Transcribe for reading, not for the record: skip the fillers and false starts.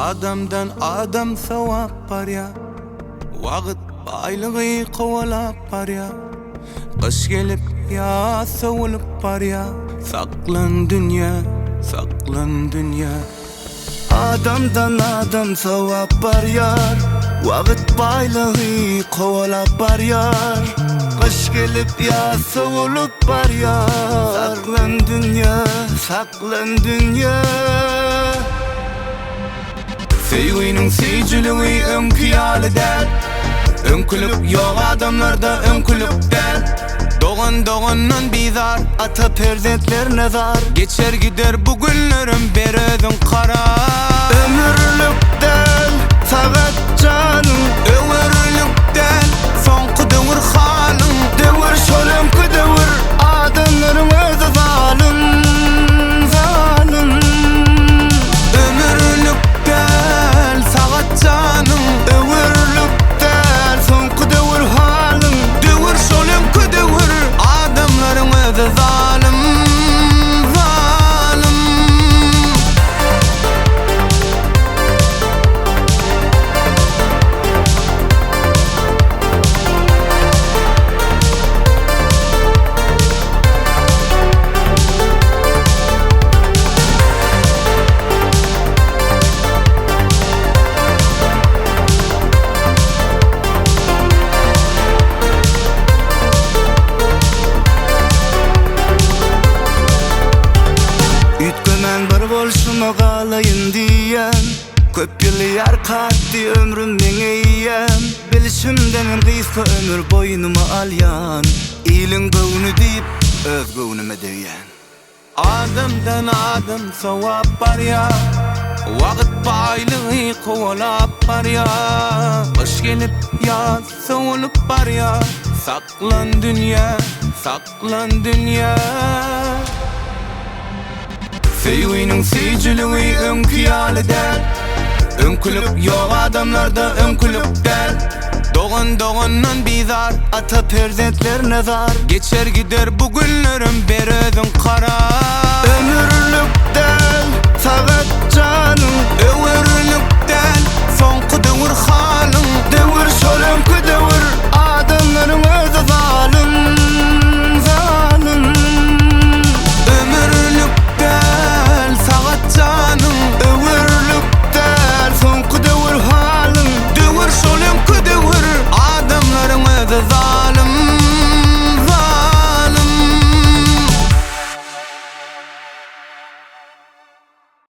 Adamdan adam sevap var ya, vaqt baylığı kovalap var ya. Kış gelip ya soğulup var ya. Saklan dünya, saklan dünya. Adamdan adam sevap var yar, vaqt baylığı kovalap var yar. Kış gelip ya soğulup var yar. Saklan dünya, saklan dünya. Sevginin seyciliği önküyalı del. Önkülüp yok adamlarda önkülüp del. Doğandan bizar, ata perzentler nazar. geçer gider bu günlerim beredin kara. Ömürlük del, sagat canım. Ömürlük del, sonku devir halın. Devir şolumku devir, adamların özü zalim, zalim. Ömürlük del, sagat canım. Ömürlük del, sonku devir halin. Devir şolumku devir, adamların özü zalim, zalim. Ütkömen bir bolşuma galayın diyen, köp yılı yar katdi ömrüm meňeýýän. Bilişimden gysga ömür boynuma alyan, iyiliň göwünü diýip öz göwnüme deýän. Adamdan adam sevap var ya, vaqt baylığı kovalap var ya. Kış gelip ya soğulup var ya. Saklan dünya, saklan dünya. Sevginin seyciliği önküyalı del. Önkülüp yok adamlarda önkülüp del. Doğandan bizar, Ata perzentler nazar. geçer gider bu günlerim beredin kara. Ömürlük del, sagat canım. Ömürlük del,